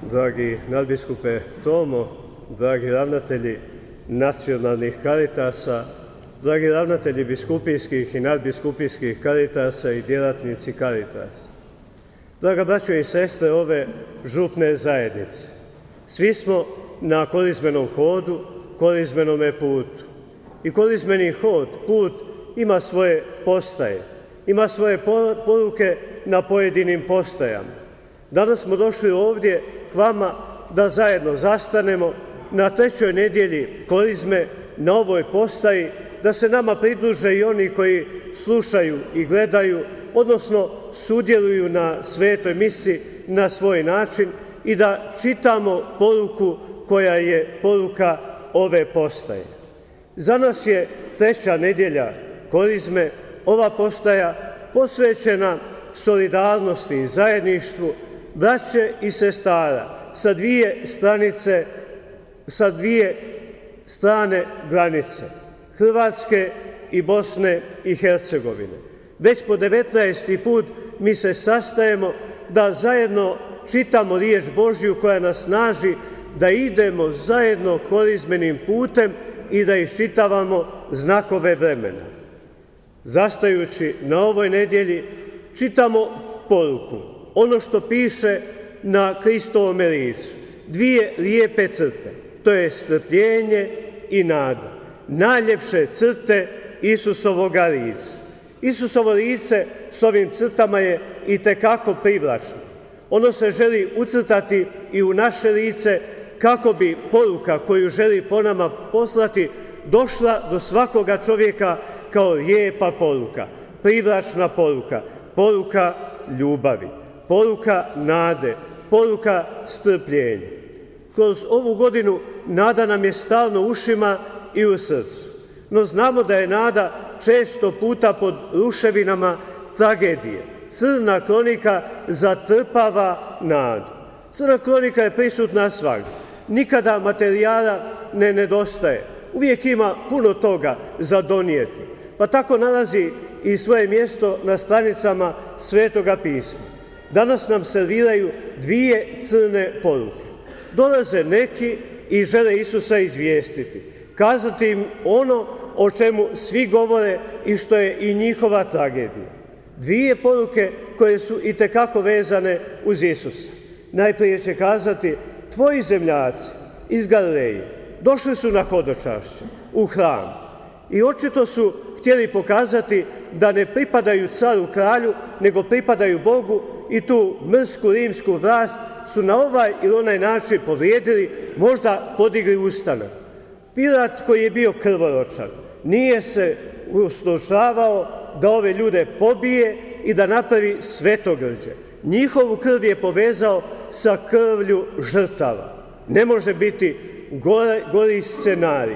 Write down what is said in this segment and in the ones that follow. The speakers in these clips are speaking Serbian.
dragi nadbiskupe Tomo, dragi ravnatelji nacionalnih karitasa, dragi ravnatelji biskupijskih i nadbiskupijskih karitasa i djelatnici karitasa, draga braćo i sestre ove župne zajednice, svi smo na korizmenom hodu, korizmenome putu. I korizmeni hod, put, ima svoje postaje, ima svoje poruke na pojedinim postajama. Danas smo došli ovdje k vama da zajedno zastanemo na trećoj nedjelji korizme na ovoj postaji, da se nama pridruže i oni koji slušaju i gledaju, odnosno sudjeluju na svetoj misi na svoj način i da čitamo poruku koja je poruka ove postaje. Za nas je treća nedjelja korizme, ova postaja posvećena solidarnosti i zajedništvu braće i sestara sa dvije strane granice, Hrvatske i Bosne i Hercegovine. Već po 19. put mi se sastajemo da zajedno čitamo riječ Božju koja nas snaži da idemo zajedno korizmenim putem i da iščitavamo znakove vremena. Zastajući na ovoj nedjelji čitamo poruku, ono što piše na Kristovom licu, dvije lijepe crte, to je strpljenje i nada, najljepše crte Isusovoga lica. Isusovo lice s ovim crtama je itekako privlačno. Ono se želi ucrtati i u naše lice kako bi poruka koju želi po nama poslati došla do svakoga čovjeka kao lijepa poruka, privlačna poruka, poruka ljubavi, poruka nade, poruka strpljenja. Kroz ovu godinu nada nam je stalno u ušima i u srcu, no znamo da je nada često puta pod ruševinama tragedije. Crna kronika zatrpava nadu. Crna kronika je prisutna svagdje. Nikada materijala ne nedostaje. Uvijek ima puno toga za donijeti. Pa tako nalazi i svoje mjesto na stranicama Svetoga pisma. Danas nam serviraju dvije crne poruke. Dolaze neki i žele Isusa izvijestiti, kazati im ono o čemu svi govore i što je i njihova tragedija. Dvije poruke koje su itekako vezane uz Isusa. Najprije će kazati: tvoji zemljaci iz Galileje došli su na hodočašće u hram i očito su htjeli pokazati da ne pripadaju caru kralju, nego pripadaju Bogu i tu mrsku rimsku vlast su na ovaj ili onaj način povrijedili, možda podigli ustanak. Pilat, koji je bio krvoročan, nije se ustručavao da ove ljude pobije i da napravi svetogrđe. Njihovu krv je povezao sa krvlju žrtava. Ne može biti gori scenarij.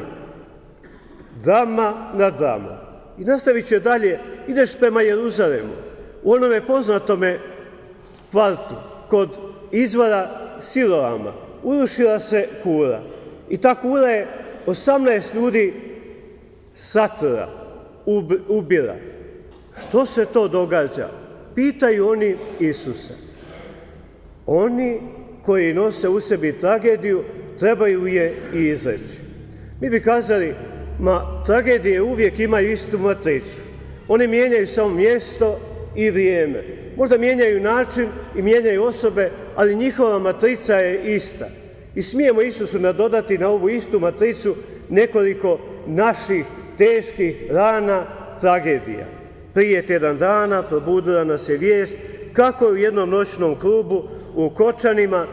Drama na dramu. I nastavit će dalje, ideš prema Jeruzalemu, u onome poznatome kvartu, kod izvora Siloama, urušila se kura. I ta kura je 18 ljudi satura, ubila. Što se to događa? Pitaju oni Isusa. Oni koji nose u sebi tragediju trebaju je i izreći. Mi bi kazali, tragedije uvijek imaju istu matricu. One mijenjaju samo mjesto i vrijeme. Možda mijenjaju način i mijenjaju osobe, ali njihova matrica je ista. I smijemo Isusu nadodati na ovu istu matricu nekoliko naših teških rana, tragedija. Prije tjedan dana probudila nas je vijest kako je u jednom noćnom klubu u Kočanima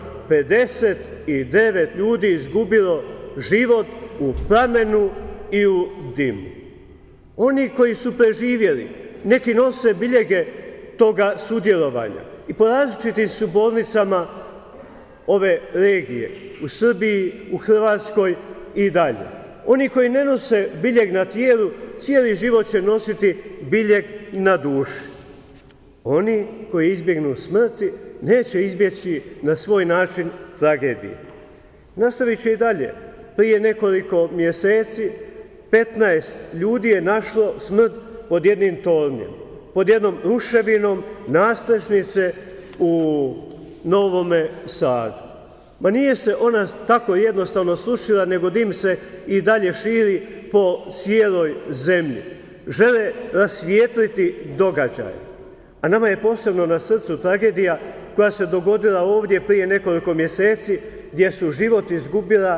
59 ljudi izgubilo život u plamenu i u dimu. Oni koji su preživjeli, neki nose biljege toga sudjelovanja i po različitim su bolnicama ove regije, u Srbiji, u Hrvatskoj i dalje. Oni koji ne nose biljeg na tijelu, cijeli život će nositi biljeg na duši. Oni koji izbjegnu smrti, neće izbjeći na svoj način tragedije. Nastavit će i dalje. Prije nekoliko mjeseci 15 ljudi je našlo smrt pod jednim tornjem, pod jednom ruševinom nadstrešnice u Novome Sadu. Ma nije se ona tako jednostavno slušila, nego dim se i dalje širi po cijeloj zemlji. Žele rasvijetliti događaje. A nama je posebno na srcu tragedija koja se dogodila ovdje prije nekoliko mjeseci, gdje su život izgubila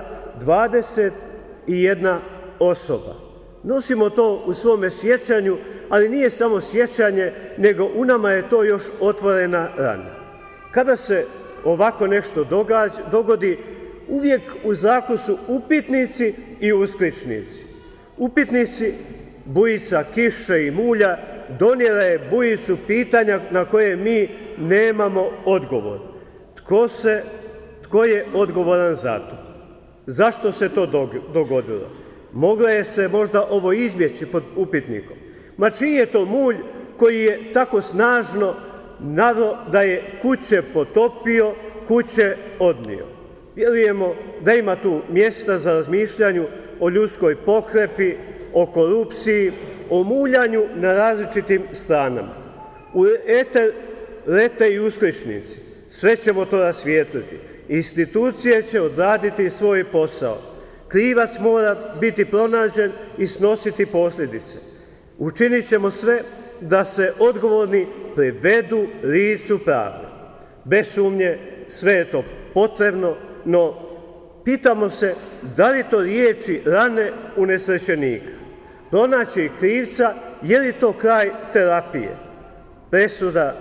21 osoba. Nosimo to u svome sjećanju, ali nije samo sjećanje, nego u nama je to još otvorena rana. Kada se ovako nešto dogodi, uvijek u zraku su upitnici i uskličnici. Upitnici, bujica kiše i mulja, donijela je bujicu pitanja na koje mi nemamo odgovor. Tko je odgovoran za to? Zašto se to dogodilo? Moglo je se možda ovo izbjeći pod upitnikom. Ma čiji je to mulj koji je tako snažno naveo da je kuće potopio, kuće odnio? Vjerujemo da ima tu mjesta za razmišljanju o ljudskoj pohlepi, o korupciji, o muljanju na različitim stranama. U eter lete i uskličnici. Sve ćemo to rasvijetliti. Institucije će odraditi svoj posao. Krivac mora biti pronađen i snositi posljedice. Učinit ćemo sve da se odgovorni privedu licu pravde. Bez sumnje sve je to potrebno, no pitamo se da li to liječi rane unesrećenika. Pronaći krivca, je li to kraj terapije? Presuda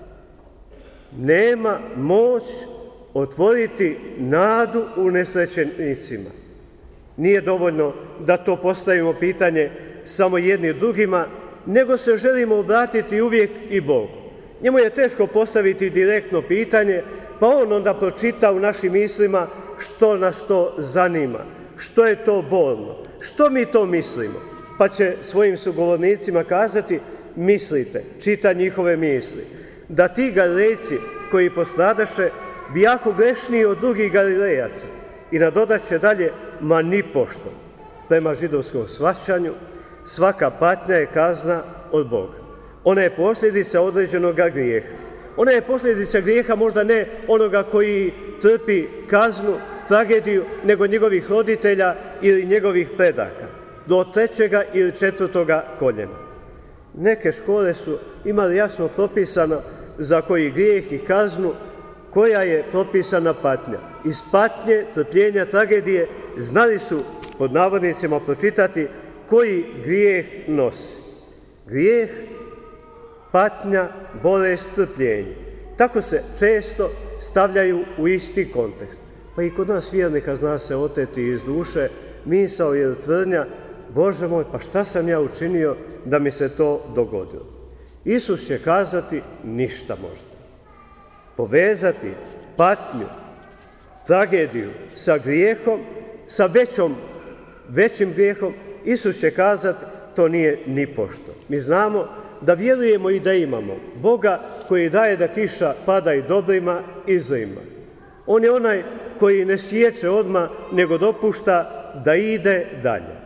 nema moć otvoriti nadu unesrećenicima. Nije dovoljno da to postavimo pitanje samo jedni drugima, nego se želimo obratiti uvijek i Bogu. Njemu je teško postaviti direktno pitanje, pa on onda pročita u našim mislima što nas to zanima, što je to bolno, što mi to mislimo. Pa će svojim sugovornicima kazati, mislite, čita njihove misli, da ti Galilejci koji postradaše bijahu grešniji od drugih Galilejaca. I nadodat će dalje, ma nipošto. Prema židovskom shvaćanju, svaka patnja je kazna od Boga. Ona je posljedica određenog grijeha. Ona je posljedica grijeha možda ne onoga koji trpi kaznu, tragediju, nego njegovih roditelja ili njegovih predaka, do 3. ili 4. koljena. Neke škole su imali jasno propisano za koji grijeh i kaznu, koja je propisana patnja. Iz patnje, trpljenja, tragedije znali su, pod navodnicima, pročitati koji grijeh nosi. Grijeh, patnja, bolest, trpljenje. Tako se često stavljaju u isti kontekst. Pa i kod nas vjernika zna se oteti iz duše misao ili tvrdnja, Bože moj, pa šta sam ja učinio da mi se to dogodilo? Isus će kazati ništa možda. Povezati patnju, tragediju sa grijehom, sa većim grijehom, Isus će kazati to nije nipošto. Mi znamo da vjerujemo i da imamo Boga koji daje da kiša pada i dobrima i zlima. On je onaj koji ne siječe odmah, nego dopušta da ide dalje.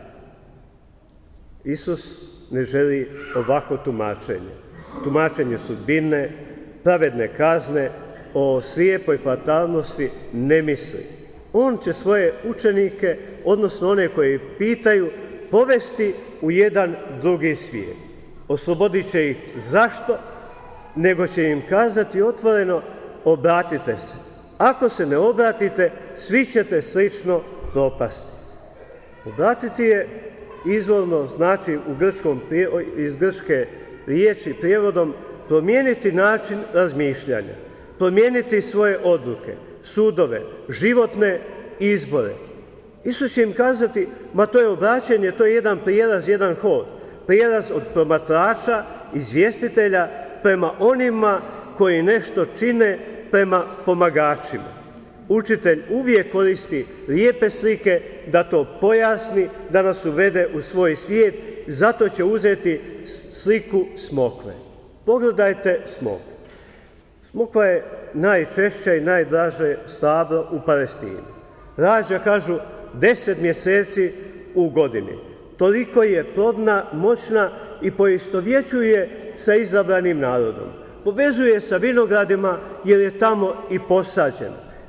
Isus ne želi ovako tumačenje. Tumačenje sudbine, pravedne kazne, o slijepoj fatalnosti ne misli. On će svoje učenike, odnosno one koji pitaju, povesti u jedan drugi svijet. Oslobodit će ih zašto, nego će im kazati otvoreno, obratite se. Ako se ne obratite, svi ćete slično propasti. Obratiti je izvorno znači iz grčke riječi prijevodom promijeniti način razmišljanja, promijeniti svoje odluke, sudove, životne izbore. Isus će im kazati, ma to je obraćanje, to je jedan prijelaz, jedan hod. Prijelaz od promatrača, izvjestitelja, prema onima koji nešto čine, prema pomagačima. Učitelj uvijek koristi lijepe slike da to pojasni, da nas uvede u svoj svijet, zato će uzeti sliku smokve. Pogledajte smokvu. Smokva je najčešće i najdraže stablo u Palestini. Rađa, kažu, 10 mjeseci u godini. Toliko je plodna, moćna i poistovjećuje sa izabranim narodom. Povezuje sa vinogradima jer je tamo i posađena.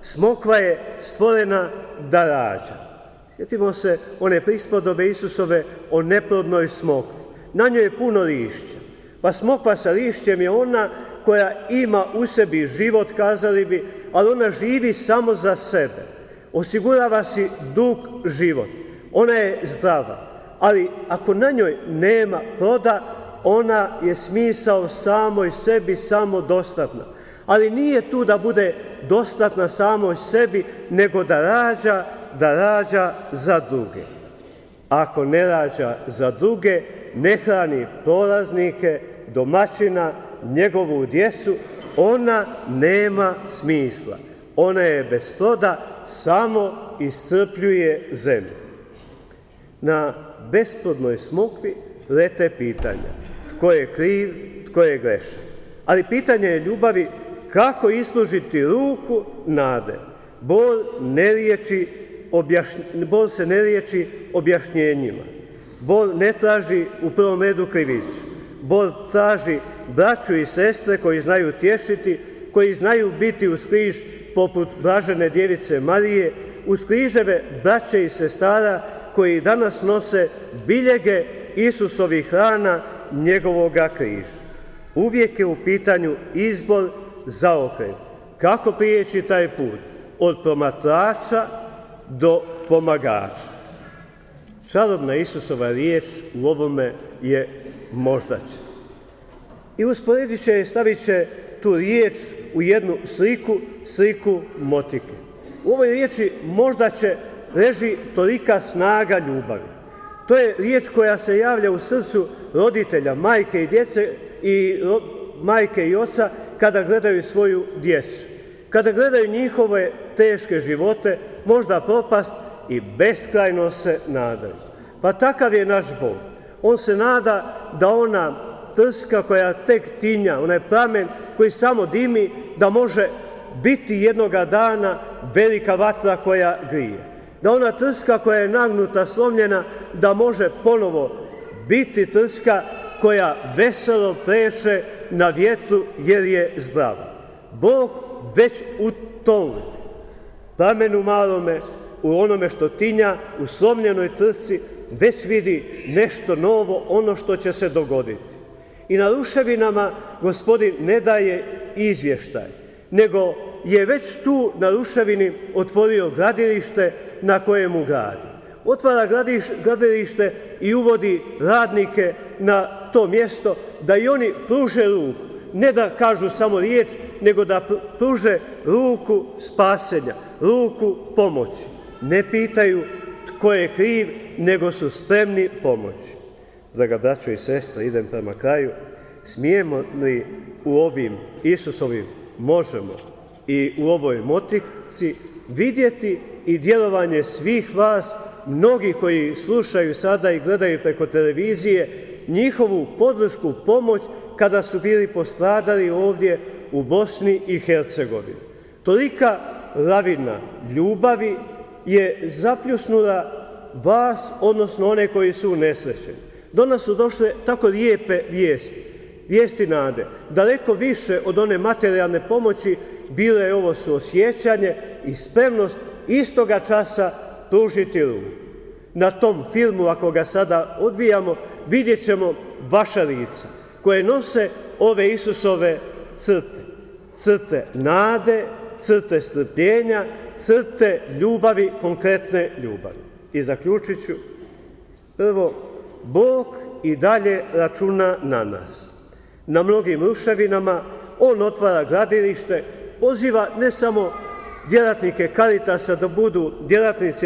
Smokva je stvorena da rađa. Sjetimo se one prispodobe Isusove o neplodnoj smokvi. Na njoj je puno lišća. Pa smokva sa lišćem je ona koja ima u sebi život, kazali bi, ali ona živi samo za sebe. Osigurava si dug život. Ona je zdrava. Ali ako na njoj nema ploda, ona je smisao samoj sebi samodostatna. Ali nije tu da bude dostatna samoj sebi, nego da rađa za druge. Ako ne rađa za druge, ne hrani prolaznike, domaćina, njegovu djecu, ona nema smisla. Ona je bez ploda, samo iscrpljuje zemlju. Na besplodnoj smokvi lete pitanja. Tko je kriv, tko je grešan. Ali pitanje je ljubavi kako ispružiti ruku nade. Bol se ne liječi objašnjenjima. Bol ne traži u prvom redu krivicu. Bol traži braću i sestre koji znaju tješiti, koji znaju biti uz križ poput blažene djevice Marije, uz križeve braće i sestara koji danas nose biljege Isusovih rana, njegovoga križa. Uvijek je u pitanju izbor, zaokret. Kako prijeći taj put? Od promatrača do pomagača. Čarobna Isusova riječ u ovome je možda će. I usporedit će i stavit će tu riječ u jednu sliku motike. U ovoj riječi možda će leži tolika snaga ljubavi. To je riječ koja se javlja u srcu roditelja, majke i djece i majke i oca kada gledaju svoju djecu. Kada gledaju njihove teške živote, možda propast i beskrajno se nadaju. Pa takav je naš Bog. On se nada da ona trska koja tek tinja, onaj plamen koji samo dimi, da može biti jednoga dana velika vatra koja grije. Da ona trska koja je nagnuta, slomljena, da može ponovo biti trska koja veselo pleše na vjetru jer je zdrava. Bog već u tom plamenu malome, u onome što tinja, u slomljenoj trci, već vidi nešto novo, ono što će se dogoditi. I na ruševinama Gospodin ne daje izvještaj, nego je već tu na ruševini otvorio gradilište na kojemu gradi. Otvara gradilište i uvodi radnike na to mjesto da i oni pruže ruku. Ne da kažu samo riječ, nego da pruže ruku spasenja, ruku pomoći. Ne pitaju tko je kriv, nego su spremni pomoći. Draga braćo i sestre, idem prema kraju. Smijemo li u ovim Isusovim možemo i u ovoj motici vidjeti i djelovanje svih vas, mnogi koji slušaju sada i gledaju preko televizije, njihovu podršku, pomoć kada su bili postradali ovdje u Bosni i Hercegovini. Tolika lavina ljubavi je zapljusnula vas, odnosno one koji su unesrećeni. Do nas su došle tako lijepe vijesti nade. Daleko više od one materijalne pomoći bilo je ovo suosjećanje i spremnost istoga časa pružiti ruku. Na tom filmu, ako ga sada odvijamo, vidjet ćemo vaša lica koje nose ove Isusove crte. Crte nade, crte strpljenja, crte ljubavi, konkretne ljubavi. I zaključit ću. Prvo, Bog i dalje računa na nas. Na mnogim ruševinama on otvara gradilište, poziva ne samo djelatnike Karitasa da budu djelatnici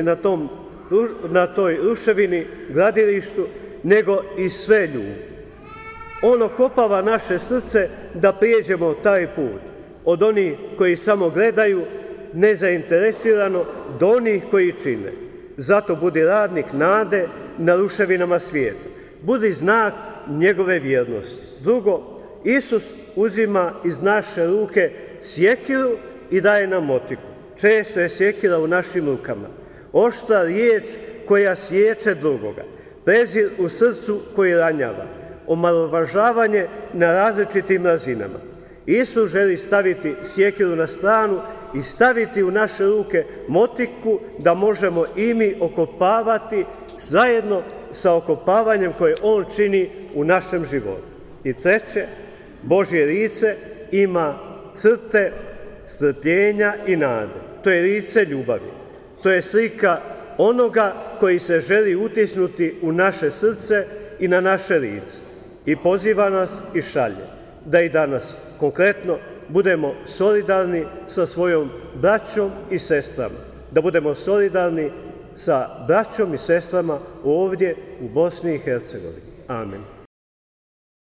na toj ruševini, gradilištu, nego i sve ljude. On okopava naše srce da prijeđemo taj put. Od onih koji samo gledaju, nezainteresirano, do onih koji čine. Zato budi radnik nade na ruševinama svijeta. Budi znak njegove vjernosti. Drugo, Isus uzima iz naše ruke sjekiru i daje nam motiku. Često je sjekira u našim rukama. Oštra riječ koja sječe drugoga. Prezir u srcu koji ranjava. Omalovažavanje na različitim razinama. Isus želi staviti sjekiru na stranu i staviti u naše ruke motiku da možemo i mi okopavati zajedno sa okopavanjem koje on čini u našem životu. I treće, Božje lice ima crte strpljenja i nade. To je lice ljubavi. To je slika onoga koji se želi utisnuti u naše srce i na naše lice. I poziva nas i šalje da i danas konkretno budemo solidarni sa svojom braćom i sestrama. Da budemo solidarni sa braćom i sestrama ovdje u Bosni i Hercegovini. Amen.